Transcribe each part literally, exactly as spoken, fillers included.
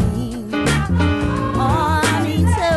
mean. Oh, I mean so.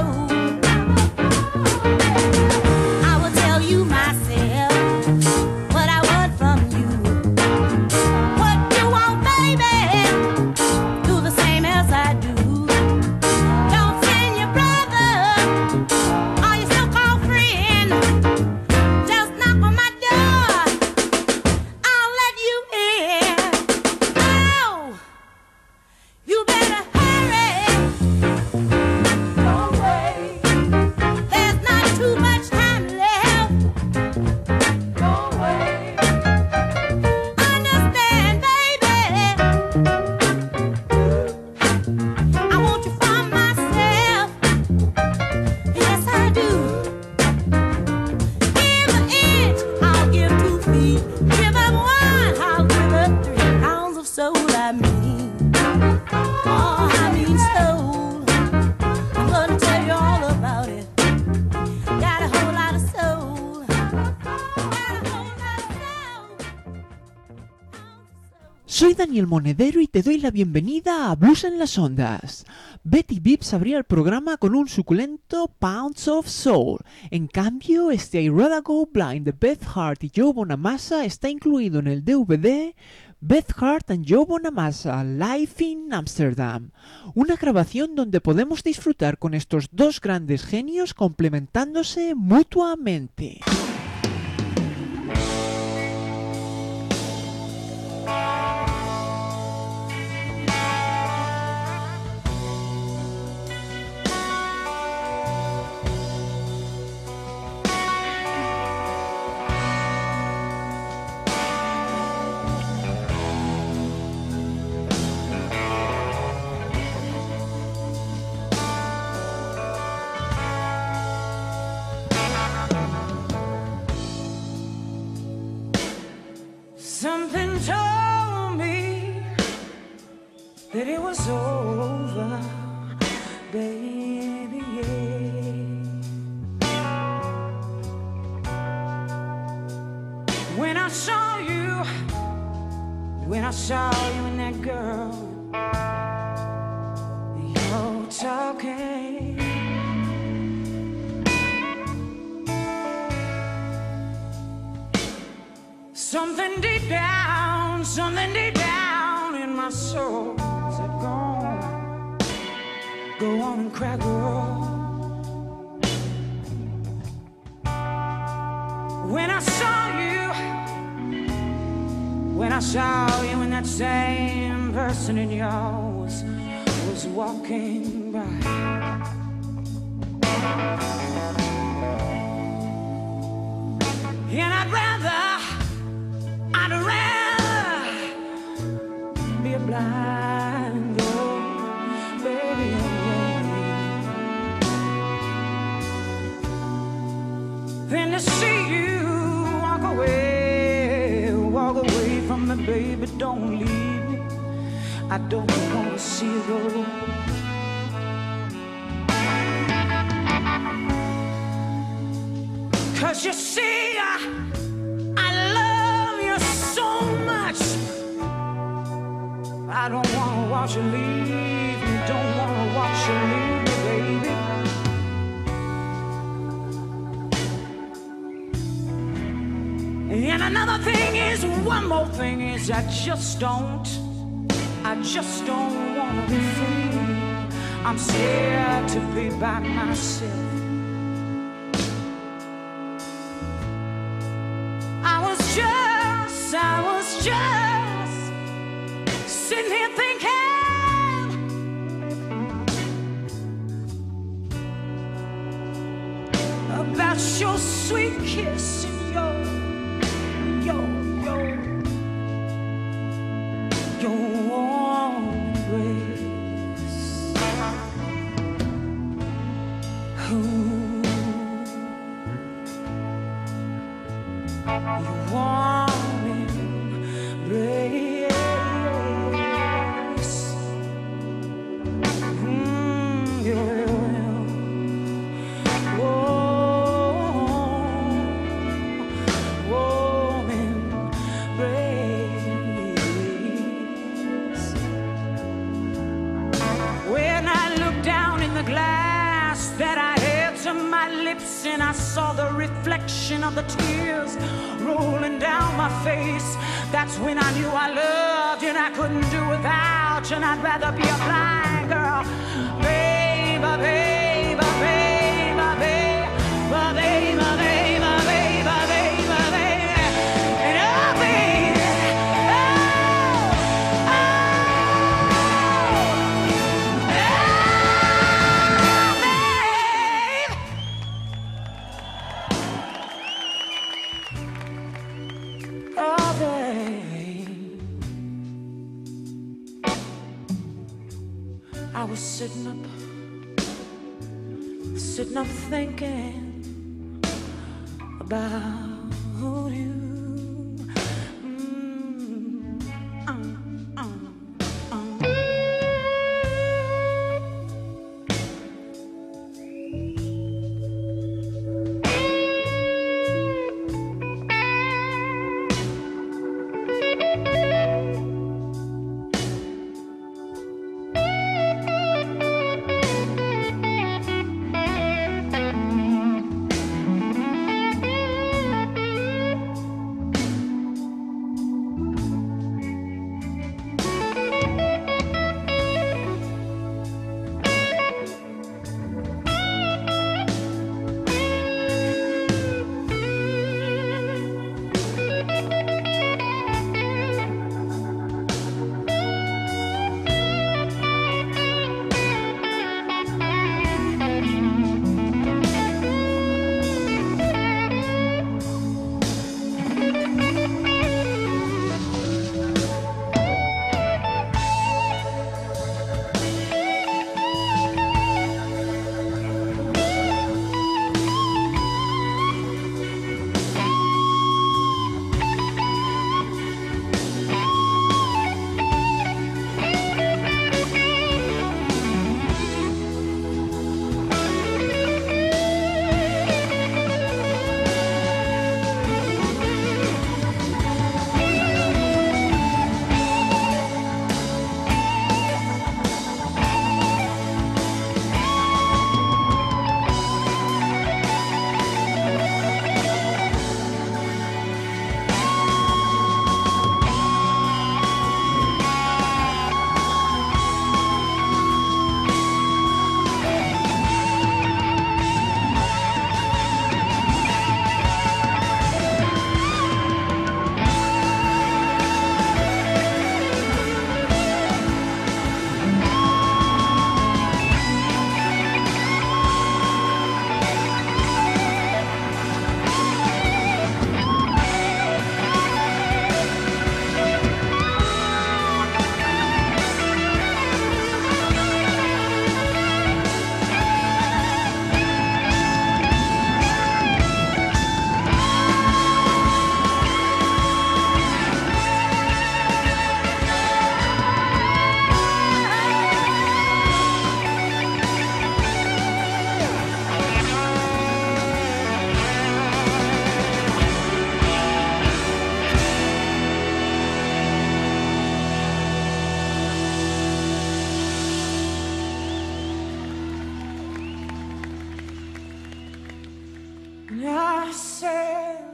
I will tell you myself what I want from you. What you want, baby, do the same as I do. Don't send your brother or your so-called friend. Just knock on my door, I'll let you in. Oh, you better hurry. Don't wait. There's not too much time left. Don't wait. Understand, baby, I want you for myself. Yes, I do. Give an inch, I'll give two feet. Give up one, I'll give up three pounds of soul. I mean, oh, I mean soul. I'm gonna tell you all about it. Got a whole lot of soul. Got a whole lot of soul. Soy Daniel Monedero y te doy la bienvenida a Blues en las Ondas. Betty Bibbs abría el programa con un suculento Pounds of Soul. En cambio, este I Rather Go Blind de Beth Hart y Joe Bonamassa está incluido en el D V D Beth Hart and Joe Bonamassa Live in Amsterdam, una grabación donde podemos disfrutar con estos dos grandes genios complementándose mutuamente. Something told me that it was over, baby, yeah. When I saw you, when I saw you and that girl, you're talking. Something deep down, something deep down in my soul said, go on, go on and cry, girl. When I saw you, when I saw you and that same person in yours was walking by, and I'd rather I'd rather be a blind girl, baby, yeah, than to see you walk away, walk away from me, baby, don't leave me. I don't want to see you go. Cause you see, I, I love you so much. I don't wanna watch you leave me, don't wanna watch you leave me, baby. And another thing is, one more thing is, I just don't, I just don't wanna be free. I'm scared to be by myself. I was just, I was just sitting here thinking about your sweet kiss and your, your, your, your warm embrace. Ooh. You warm embrace. Mm, yeah. Warm, warm embrace. Well, glass that I held to my lips, and I saw the reflection of the tears rolling down my face. That's when I knew I loved you and I couldn't do without you, and I'd rather be a blind girl. Baby, baby, baby, baby, baby, baby, baby, baby, baby, and oh, baby, oh, oh, oh, babe. Oh, babe. I was sitting up, sitting up thinking about you. Mm, um, um, um. I said,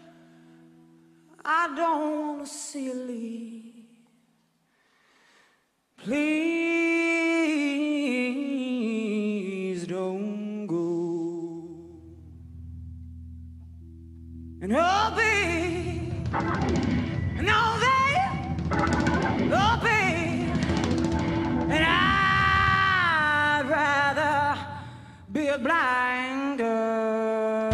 I don't want to see you leave. Please don't go. And oh, babe, no, babe, oh, babe, and I'd rather be a blind girl.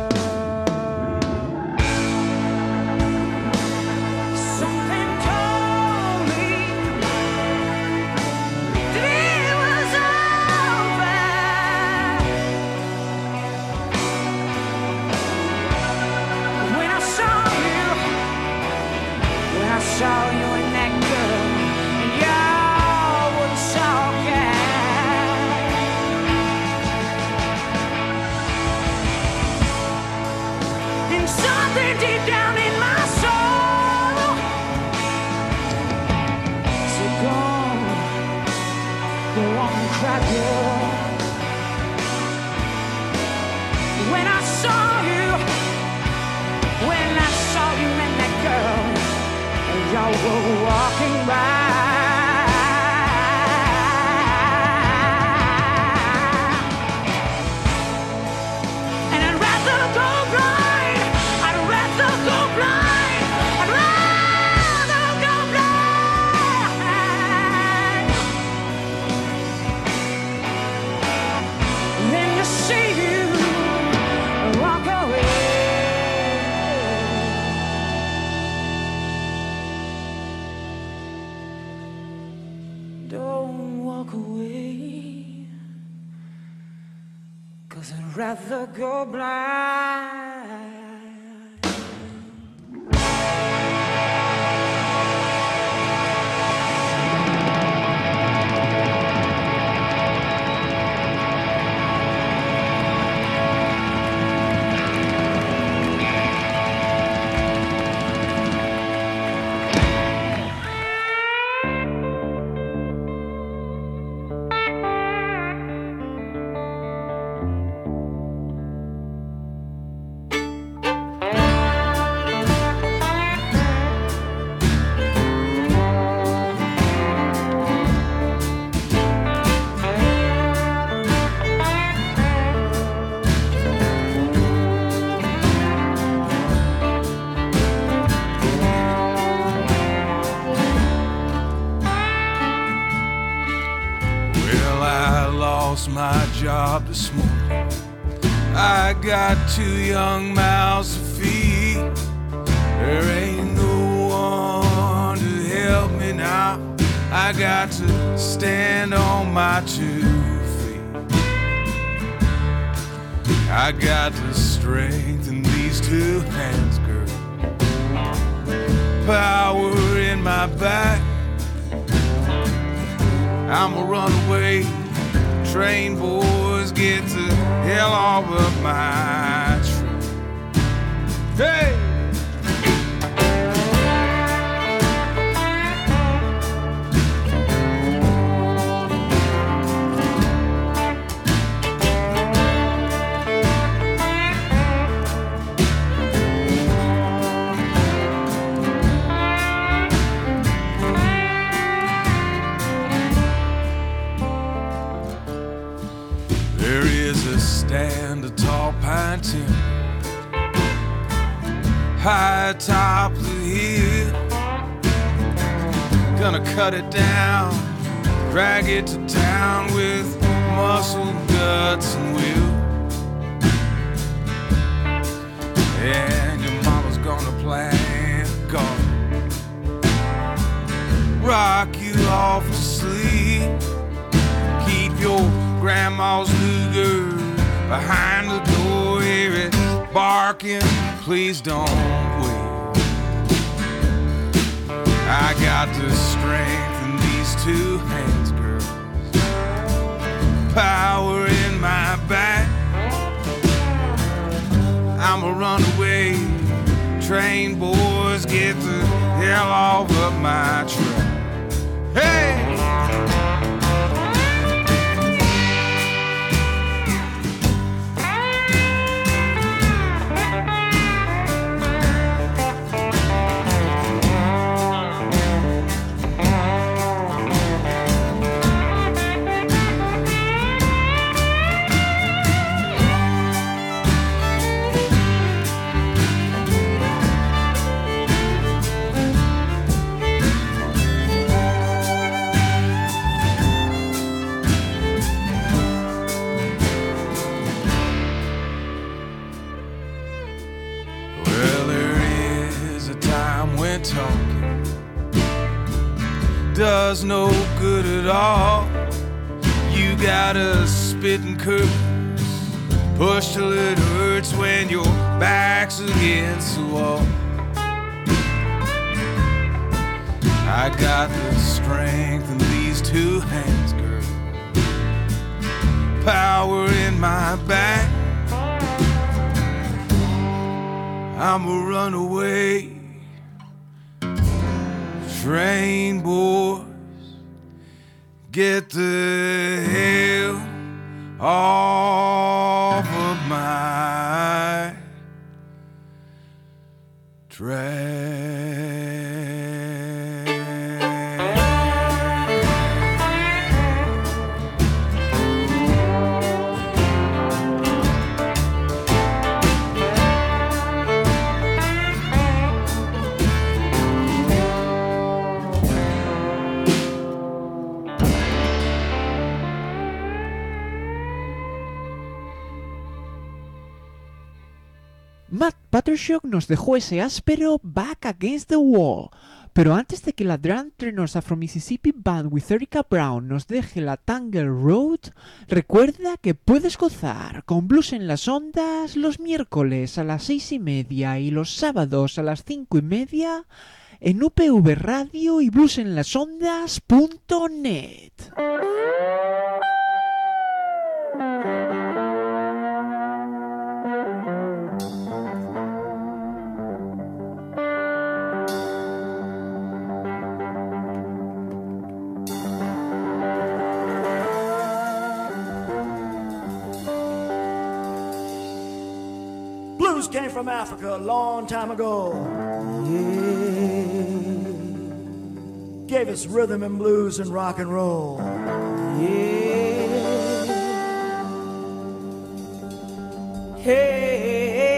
Saw you and that girl, and y'all was talking. were walking by. Rather go blind. My job this morning, I got two young mouths to feed. There ain't no one to help me now. I got to stand on my two feet. I got to strengthen these two hands, girl. Power in my back. I'm a runaway train, boys, get the hell off of my train. Hey! Stand a tall pine timber high atop the hill. Gonna cut it down, drag it to town with muscle, guts, and will. And your mama's gonna plant a garden, rock you off to sleep, keep your grandma's Luger behind the door, hear it barking, please don't wait. I got to strengthen these two hands, girls. Power in my back. I'm a runaway train, boys, get the hell off of my track. Hey! Talking does no good at all. You gotta spit and curse, push till it hurts when your back's against the wall. I got the strength in these two hands, girl. Power in my back. I'm a runaway train, boys, get the hell off of my track. Matt Patershock nos dejó ese áspero Back Against the Wall. Pero antes de que la Drum Trainers Afro Mississippi Band with Erica Brown nos deje la Tangle Road, recuerda que puedes gozar con Blues en las Ondas los miércoles a las seis y media y los sábados a las cinco y media en U P V Radio y blues en las ondas punto net. Blues came from Africa a long time ago. Yeah. Gave us rhythm and blues and rock and roll. Yeah. Hey.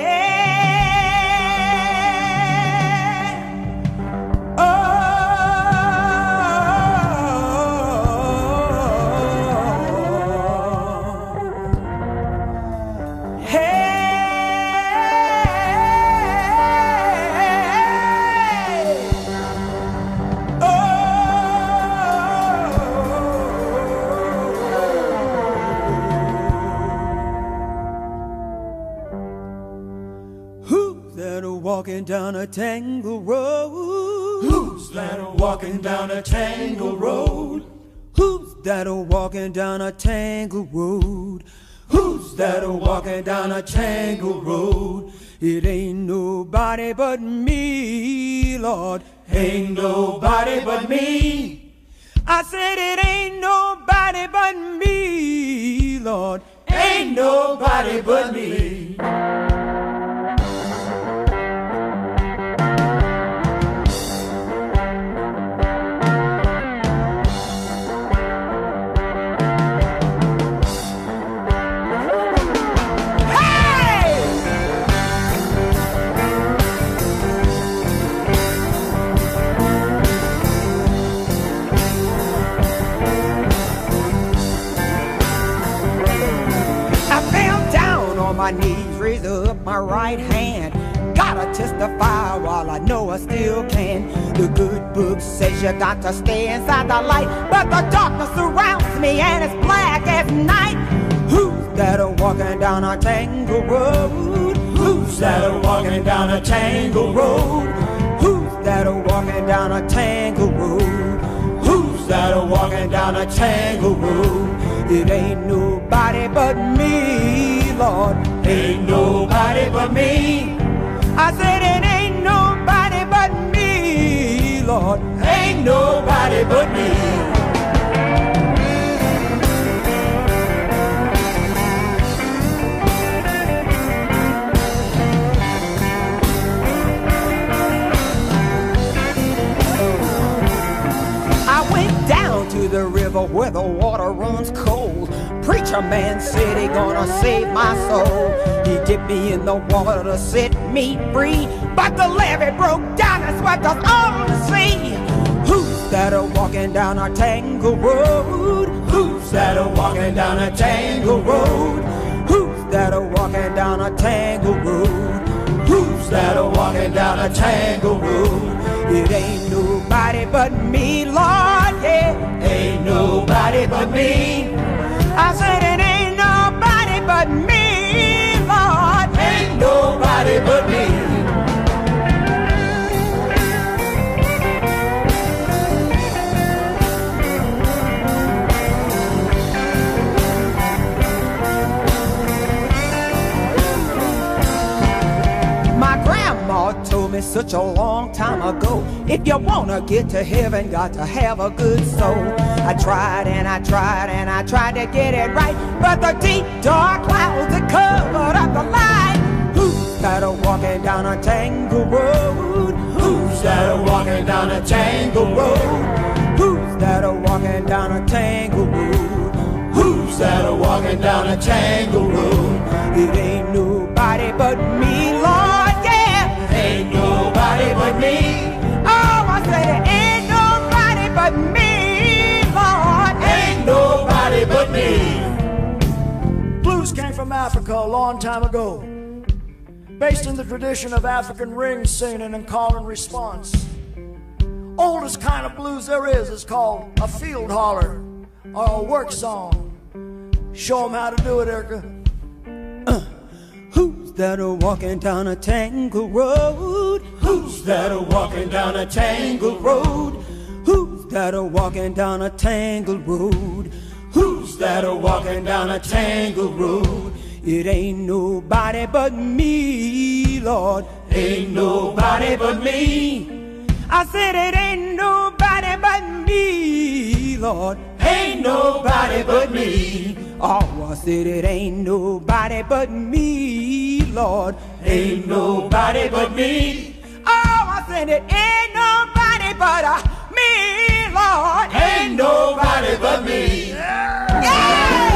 Walking down a tangle road. Who's that a walking down a tangle road? Who's that a walking down a tangle road? Who's that a walking down a tangle road? It ain't nobody but me, Lord. Ain't nobody but me. I said it ain't nobody but me, Lord. Ain't nobody but me. My knees, raise up my right hand. Gotta testify while I know I still can. The good book says you got to stay inside the light, but the darkness surrounds me and it's black as night. Who's that a walking down a tangle road? Who's that a walking down a tangle road? Who's that a walking down a tangle road? Who's that a walking down a tangle road? It ain't nobody but me, Lord. Ain't nobody but me. I said it ain't nobody but me, Lord. Ain't nobody but me. I went down to the river where the water runs cold. Preacher man said he gonna save my soul. He dipped me in the water to set me free, but the levee broke down and swept us all to sea. Who's that a walking down a tangle road? Who's that a walking down a tangle road? Who's that a walking down a tangle road? Who's that a walking down a tangle road? It ain't nobody but me, Lord, yeah. Ain't nobody but me. I said it ain't nobody but me, Lord. Ain't nobody but me. My grandma told me such a long time ago, if you wanna get to heaven, got to have a good soul. I tried and I tried and I tried to get it right, but the deep dark clouds that covered up the light. Who's that a walking down a tangle road? Who's that a walking down a tangle road? Who's that a walking down a tangle road? Who's that a walking down a tangle road? It ain't nobody but me, Lord, yeah. Ain't nobody but me. Oh, I said it ain't nobody but me, Lord. Ain't nobody but me. Blues came from Africa a long time ago. based in the tradition of African ring singing and call and response. Oldest kind of blues there is is called a field holler or a work song. Show them how to do it, Erica. Uh, who's that a walking down a tangled road? Who's that a walking down a tangled road? Who's that a walking down a tangled road? Who's that a walking down a tangled road? It ain't nobody but me, Lord. Ain't nobody but me. I said it ain't nobody but me, Lord. Ain't nobody but me. Oh, I said it ain't nobody but me, Lord. Ain't nobody but me. Oh, I said it ain't nobody but uh, me, Lord. Ain't nobody but me. Yeah. Yeah.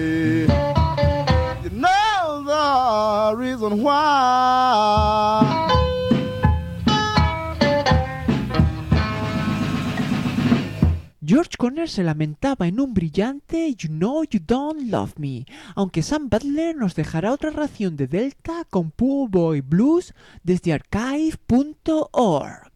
Why? George Connor se lamentaba en un brillante You Know You Don't Love Me, aunque Sam Butler nos dejará otra ración de Delta con Poor Boy Blues desde archive punto org.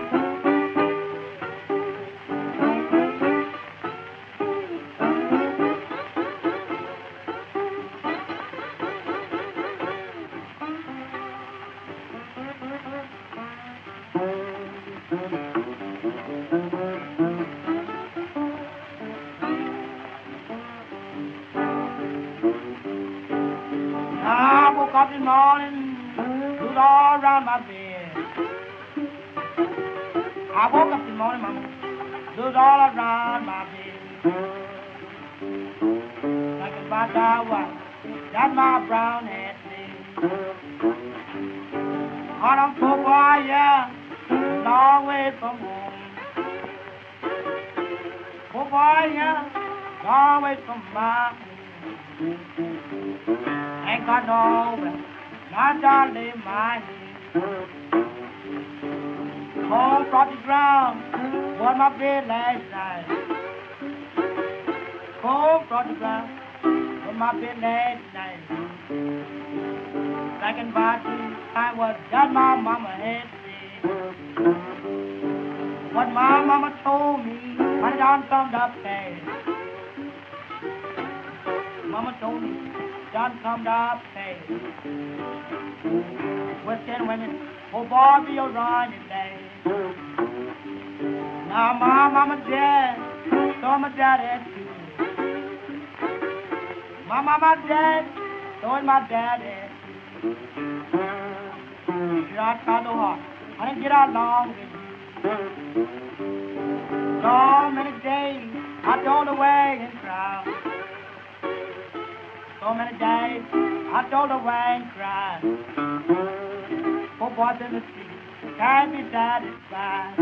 I woke up this morning, looked all around my bed. I woke up this morning, mama, looked all around my bed. Thinking about that wife, that's my brown head thing. On a poor boy, yeah, long way from home. Poor boy, yeah, long way from my home. Ain't got nowhere, not down lay my head. Home from the ground, was my bed last night. Home from the ground, was my bed last night. Thinking about the time what that my mama had said. What my mama told me, when it done come up fast. Mama told me, done come up fast. Western women, oh boy, be a running day. Now my mama dead, so my daddy too. My mama dead, so is my daddy too. Should I try so hard, I didn't get along with you. So many days, I told away and cried. So many days, I told away and cried. Poor boys in the street, can't be satisfied.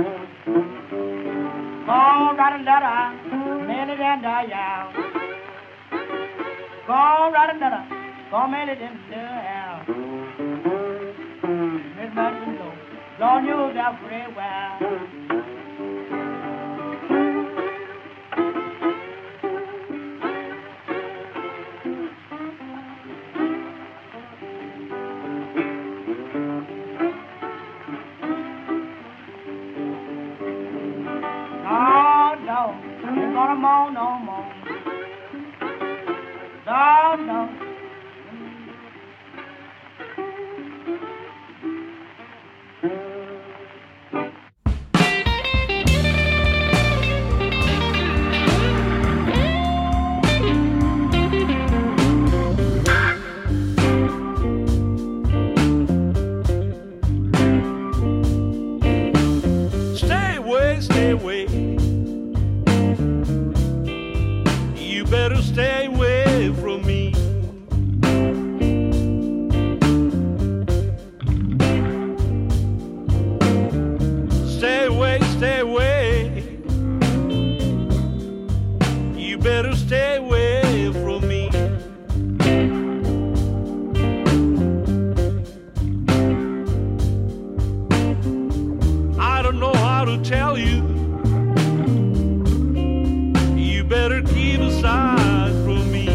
Go write a letter, mail it in the yard. Go write a letter, go mail it in the yard. Miss Merchant Low, Lord knew that very well. Gonna moan no more. No, no. Stay away, stay away. Better stay away from me. Stay away, stay away. You better stay away from me. I don't know how to tell you. You better keep aside from me.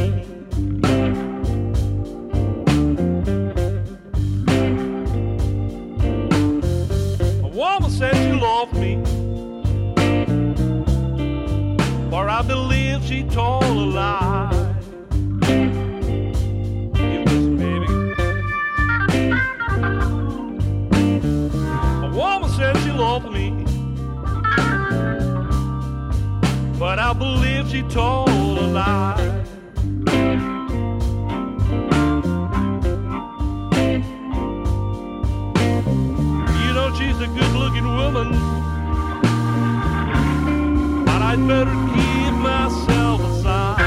A woman said she loved me, for I believe she told a lie. You listen, baby. A woman said she loved me, but I believe she told a lie. You know she's a good-looking woman, but I'd better keep myself aside.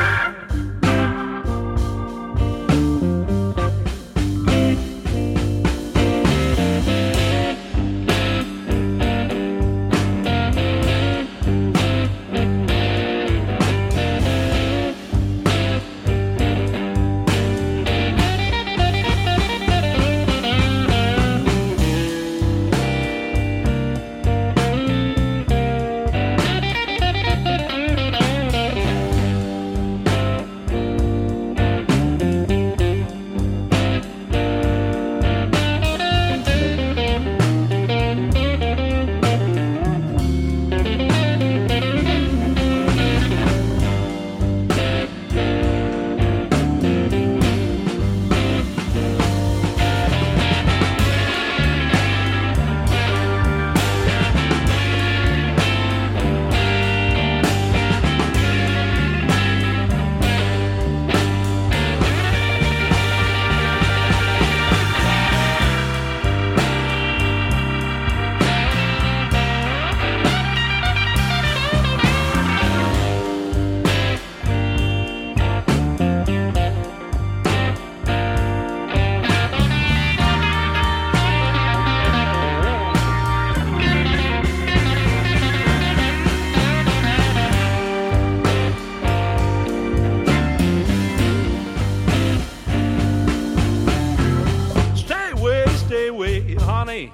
away.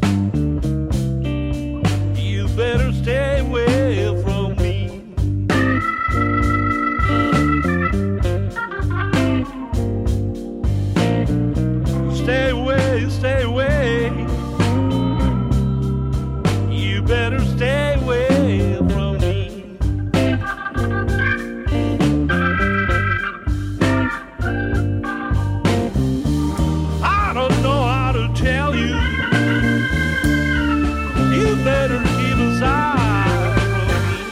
You better stay away from me. Stay away, stay away. You better stay away from me. I don't know how to tell you. You better keep aside from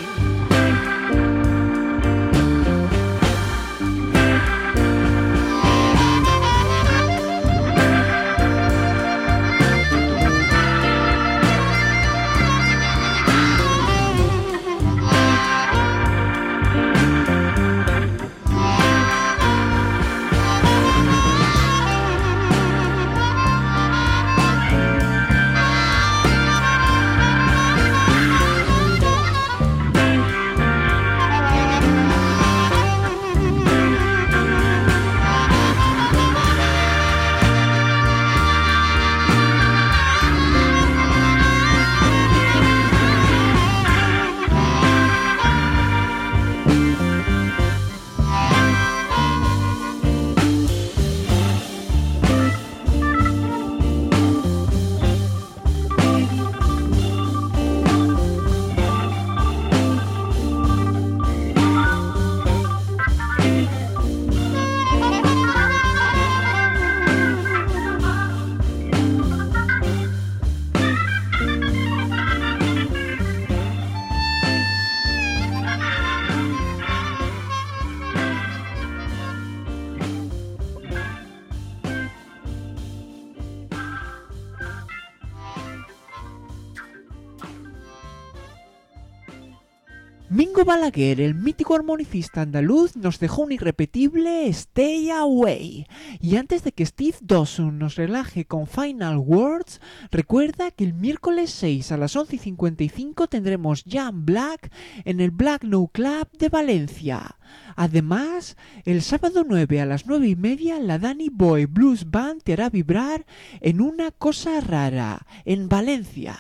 Mingo Balaguer, el mítico armonicista andaluz, nos dejó un irrepetible Stay Away. Y antes de que Steve Dawson nos relaje con Final Words, recuerda que el miércoles seis a las once y cincuenta y cinco tendremos Jam Black en el Black No Club de Valencia. Además, el sábado nueve a las nueve y media, la Danny Boy Blues Band te hará vibrar en Una Cosa Rara, en Valencia.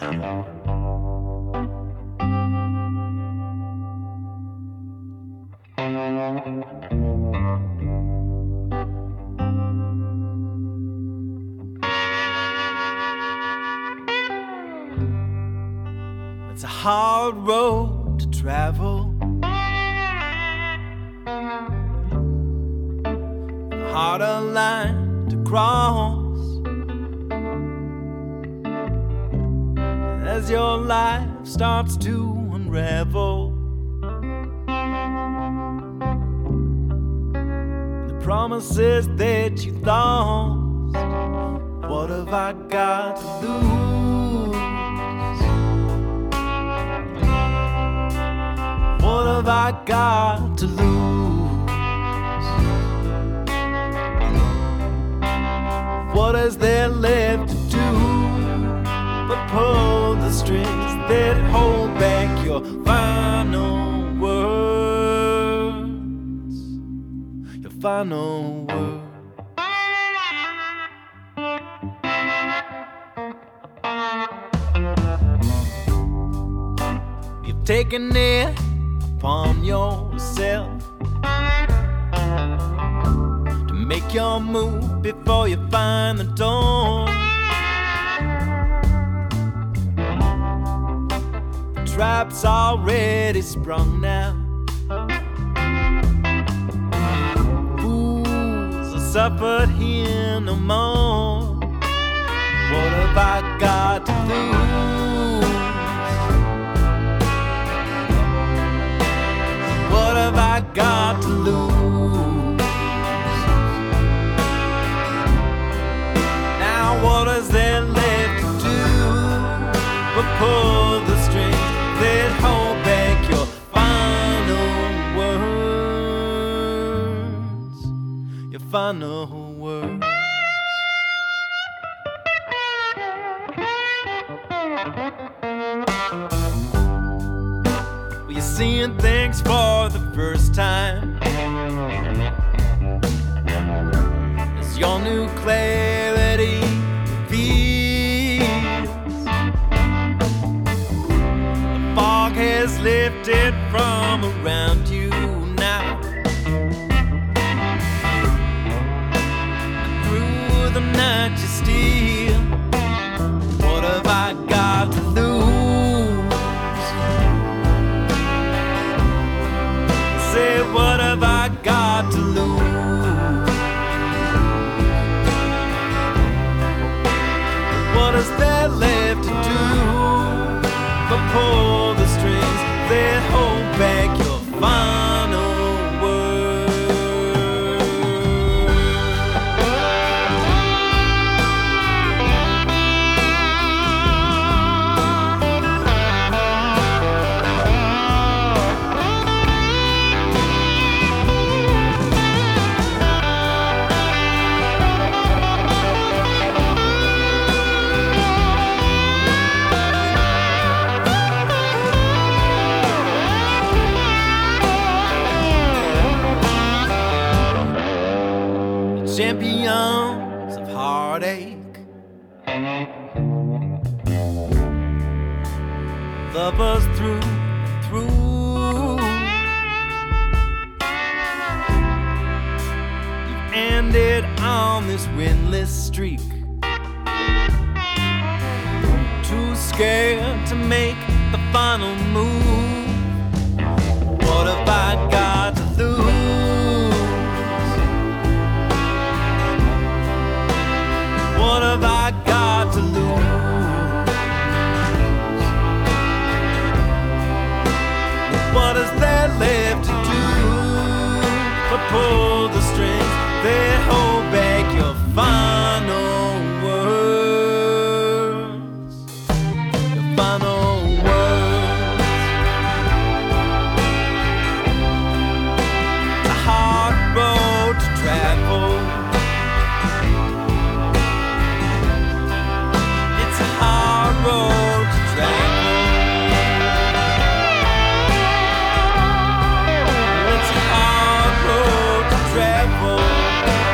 It's a hard road to travel, a harder line to cross, as your life starts to unravel. Promises that you lost, what have I got to lose? What have I got to lose? What is there left to do but pull the strings that hold back your final words? Final word. You've taken it upon yourself to make your move before you find the door. The trap's already sprung now. Suffered here no more. What have I got to lose? What have I got to lose? Now what is there left to do but pull the strings that hold back your final words? Your final words. Well, you're seeing things for the first time as your new clarity reveals. get from around you now. Through the night you steal. What have I got to lose? Say, what have I got to lose? What is there left to do but pull the strings that hold back your final champions of heartache, lovers through and through. You've ended on this windless streak, too scared to make the final move. What have I got to lose? What have I got to lose? What is there left to do but pull the strings that hold back your final words? Your final words. It's a hard road to travel. Road to travel. It's a hard road to travel.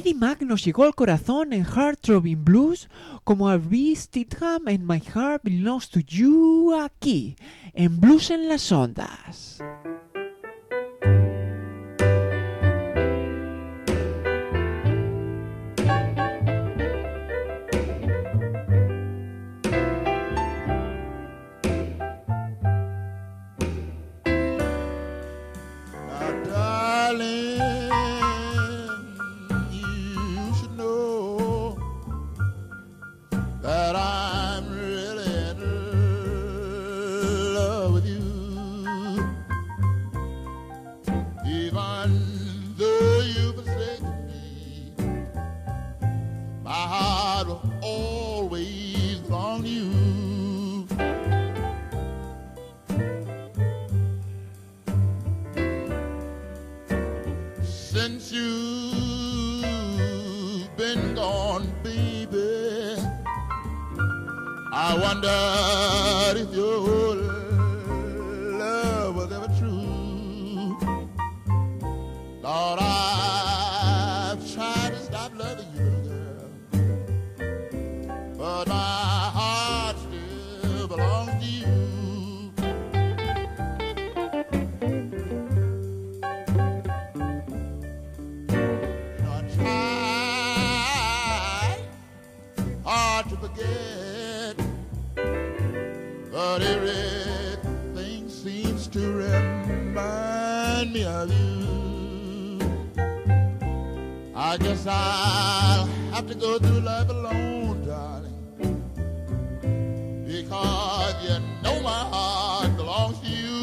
Eddie Mac nos llegó al corazón en Heartthrobbing Blues, como a Reese Stidham en My Heart Belongs to You, aquí, en Blues en las Ondas. I wondered if your love was ever true. Lord, I've tried to stop loving you, girl, but my heart still belongs to you. You know, I tried hard to forget, but everything seems to remind me of you. I guess I'll have to go through life alone, darling, because you know my heart belongs to you.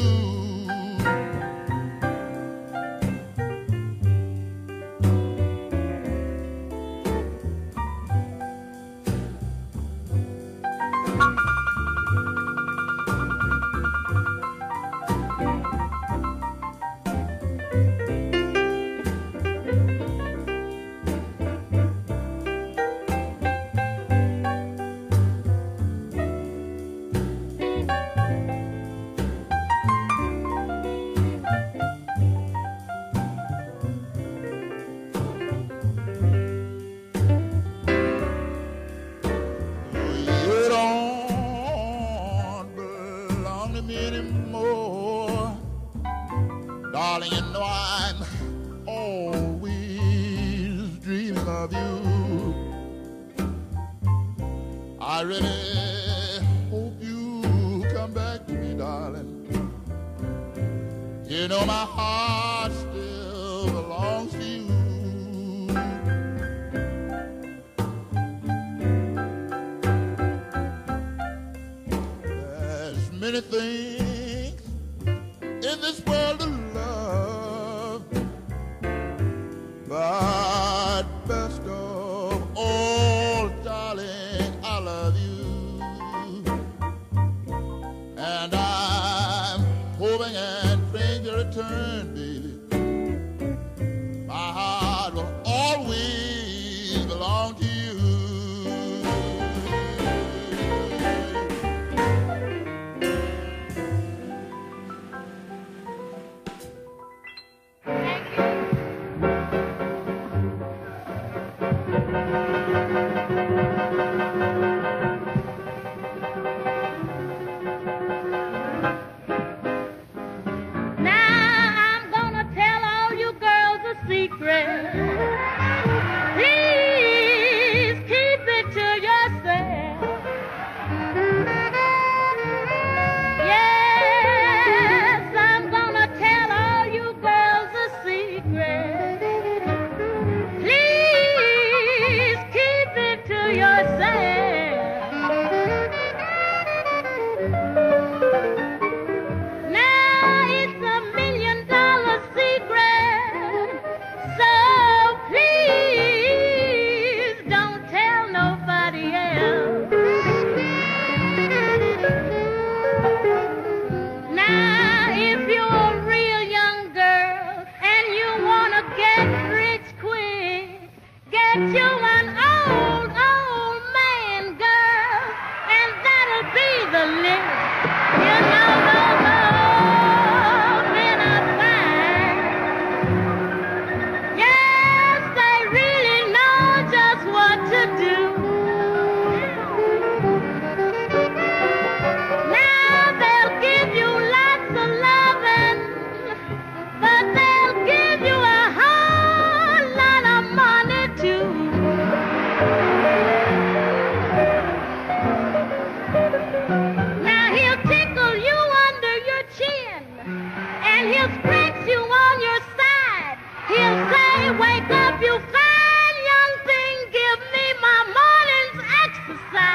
Darling, you know I'm always dreaming of you. I really hope you come back to me, darling. You know my heart still belongs to you. There's many things in this world to love, but best of all, darling, I love you. And I'm hoping and praying your return, baby. My heart will always belong to you.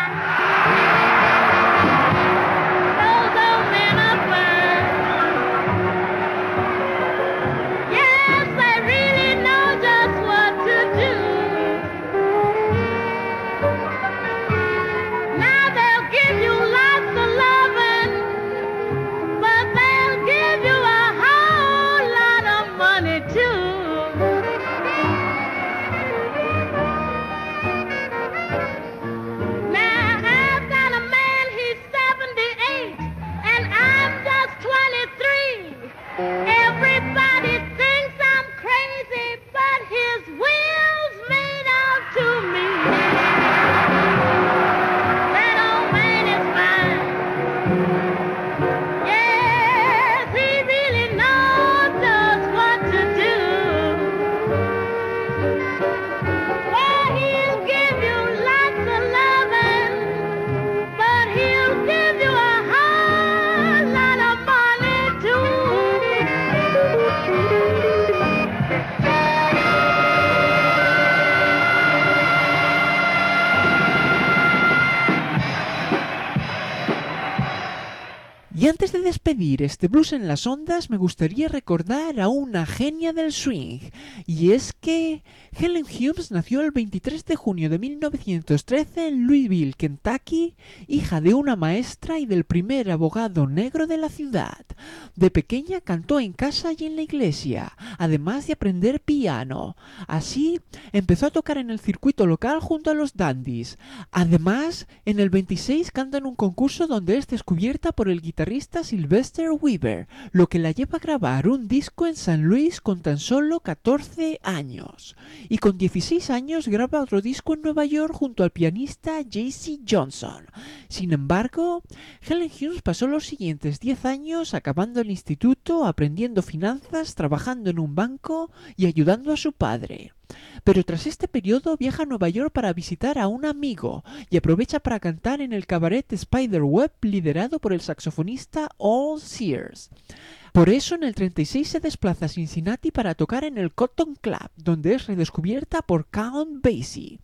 Y antes de despedir este Blues en las Ondas, me gustaría recordar a una genia del swing. Y es que Helen Humes nació el veintitrés de junio de mil novecientos trece en Louisville, Kentucky, hija de una maestra y del primer abogado negro de la ciudad. De pequeña cantó en casa y en la iglesia, además de aprender piano. Así, empezó a tocar en el circuito local junto a los dandies. Además, en el veintiséis canta en un concurso donde es descubierta por el guitarrista Sylvester Weaver, lo que la lleva a grabar un disco en San Luis con tan solo catorce años. Y con dieciséis años graba otro disco en Nueva York junto al pianista J C Johnson. Sin embargo, Helen Humes pasó los siguientes diez años acabando el instituto, aprendiendo finanzas, trabajando en un banco y ayudando a su padre. Pero tras este periodo viaja a Nueva York para visitar a un amigo y aprovecha para cantar en el cabaret Spiderweb liderado por el saxofonista Al Sears. Por eso en el treinta y seis se desplaza a Cincinnati para tocar en el Cotton Club, donde es redescubierta por Count Basie.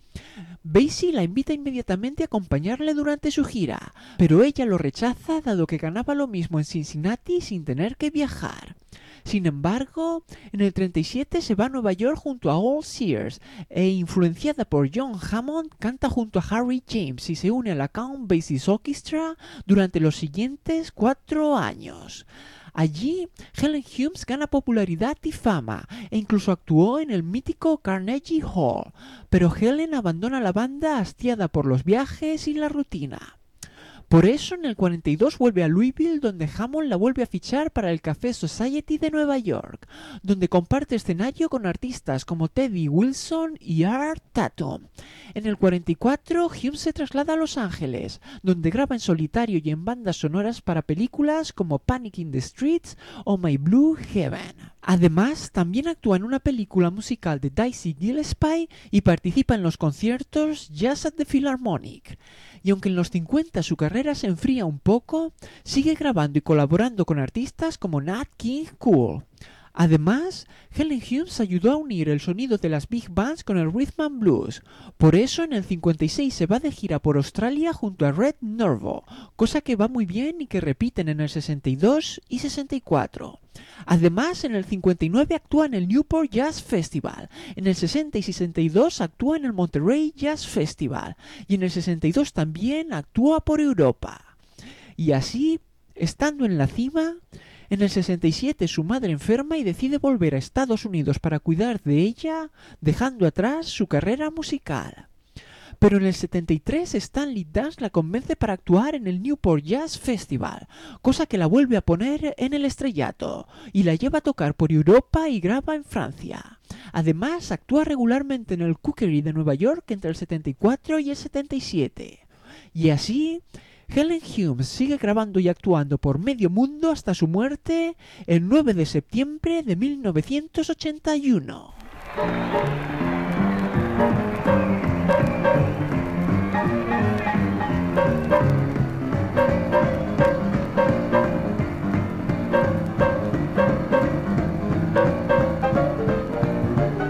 Basie la invita inmediatamente a acompañarle durante su gira, pero ella lo rechaza dado que ganaba lo mismo en Cincinnati sin tener que viajar. Sin embargo, en el treinta y siete se va a Nueva York junto a Al Sears e, influenciada por John Hammond, canta junto a Harry James y se une a la Count Basie's Orchestra durante los siguientes cuatro años. Allí, Helen Humes gana popularidad y fama e incluso actuó en el mítico Carnegie Hall, pero Helen abandona la banda hastiada por los viajes y la rutina. Por eso en el cuarenta y dos vuelve a Louisville, donde Hammond la vuelve a fichar para el Café Society de Nueva York, donde comparte escenario con artistas como Teddy Wilson y Art Tatum. En el cuarenta y cuatro, Humes se traslada a Los Ángeles, donde graba en solitario y en bandas sonoras para películas como Panic in the Streets o My Blue Heaven. Además, también actúa en una película musical de Dizzy Gillespie y participa en los conciertos Jazz at the Philharmonic. Y aunque en los cincuenta su carrera se enfría un poco, sigue grabando y colaborando con artistas como Nat King Cole. Además, Helen Humes ayudó a unir el sonido de las big bands con el rhythm and blues. Por eso en el cincuenta y seis se va de gira por Australia junto a Red Norvo, cosa que va muy bien y que repiten en el sesenta y dos y sesenta y cuatro. Además, en el cincuenta y nueve actúa en el Newport Jazz Festival, en el sesenta y sesenta y dos actúa en el Monterey Jazz Festival y en el sesenta y dos también actúa por Europa. Y así, estando en la cima, en el sesenta y siete su madre enferma y decide volver a Estados Unidos para cuidar de ella, dejando atrás su carrera musical. Pero en el setenta y tres Stanley Dance la convence para actuar en el Newport Jazz Festival, cosa que la vuelve a poner en el estrellato y la lleva a tocar por Europa y graba en Francia. Además, actúa regularmente en el Cookery de Nueva York entre el setenta y cuatro y el setenta y siete. Y así, Helen Humes sigue grabando y actuando por medio mundo hasta su muerte el nueve de septiembre de mil novecientos ochenta y uno.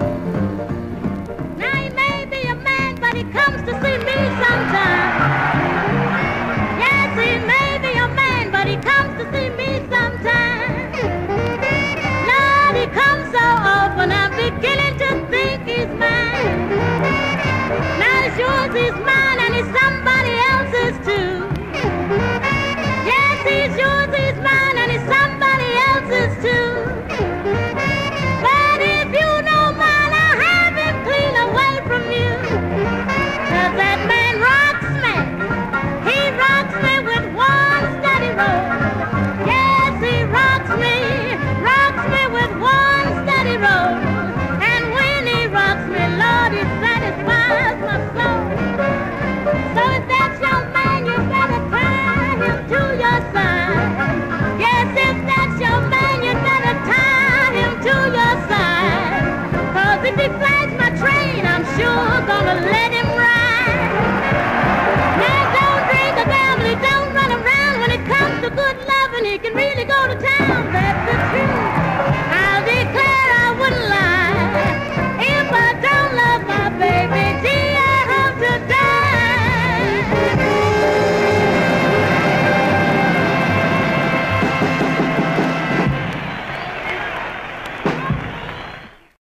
Now he may be a man, but he comes to see me sometimes. If he flags my train, I'm sure gonna let him ride. Now don't drink or gamble, he don't run around. When it comes to good loving, he can really go to town. That's the truth.